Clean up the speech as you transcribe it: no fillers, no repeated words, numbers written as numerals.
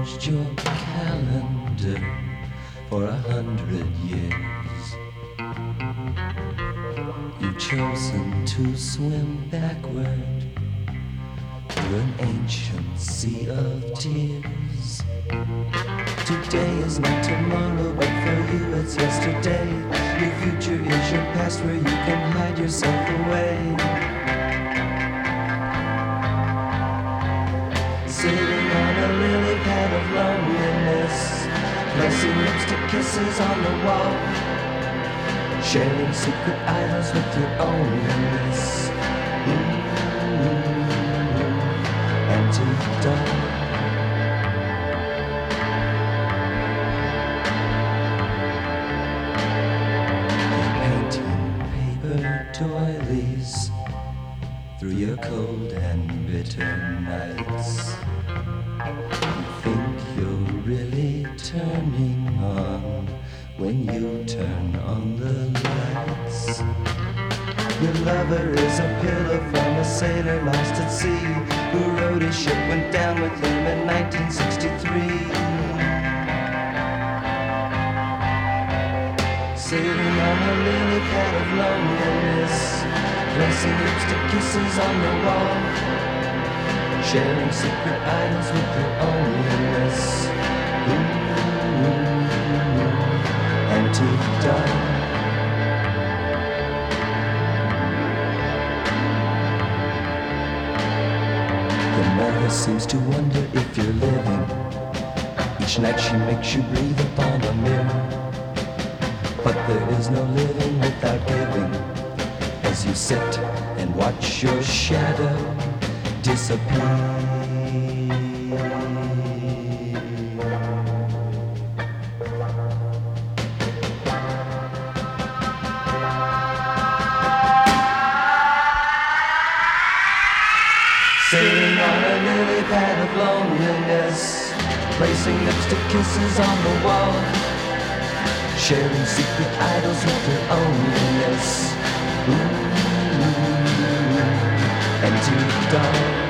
changed your calendar for 100 years. You've chosen to swim backward through an ancient sea of tears. Today is not tomorrow, but for you it's yesterday. Your future is your past, where you can hide yourself away. Sitting on a lily pad of loneliness, placing lipstick kisses on the wall, sharing secret idols with your loneliness. Empty doll. Doilies through your cold and bitter nights. You think you're really turning on when you turn on the lights. Your lover is a pillow from a sailor lost at sea, who rode his ship, went down with him in 1963. Sitting on a lily pad of loneliness, placing lipstick kisses on the wall, sharing secret idols with your loneliness. Empty doll. The mother seems to wonder if you're living. Each night she makes you breathe upon a mirror. But there is no living without giving, as you sit and watch your shadow disappear. Sitting on a lily pad of loneliness, placing lipstick kisses on the wall, sharing secret idols with your loneliness. Empty doll.